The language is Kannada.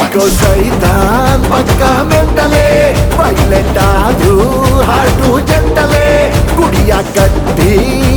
ಸೈಕೋ ಸೈತಾನ್ ಪಕ್ಕ ಮೆಂಟಲೆ ವೈಲೆಂಟ್ ಆದ್ರೂ ಹಾರ್ಟು ಜಂಟಲೆ ಗುಡಿಯ ಕಟ್ಟಿ